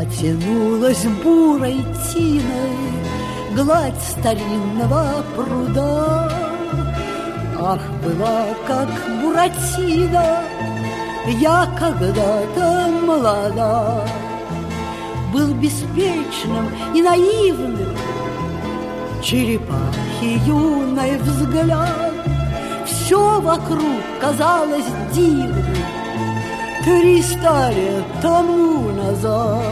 тянулась бурой тиной гладь старинного пруда. Ах, была как Буратино я когда-то молода, был беспечным и наивным черепахи юный взгляд. Все вокруг казалось дивным 300 лет тому назад.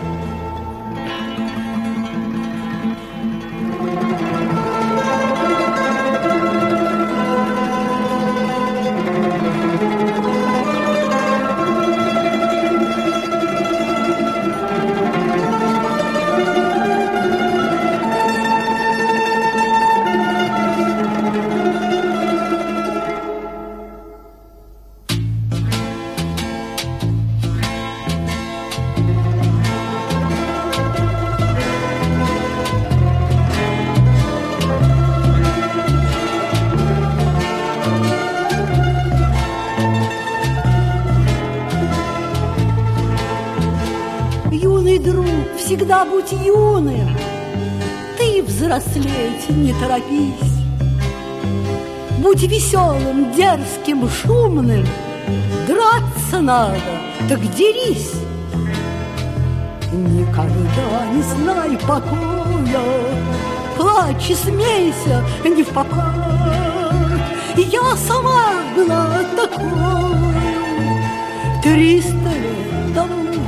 Юный друг, всегда будь юным, ты взрослеть не торопись. Будь веселым, дерзким, шумным, драться надо, так дерись. Никогда не знай покоя, плачь и смейся не впопад. Я сама была такой 300 лет тому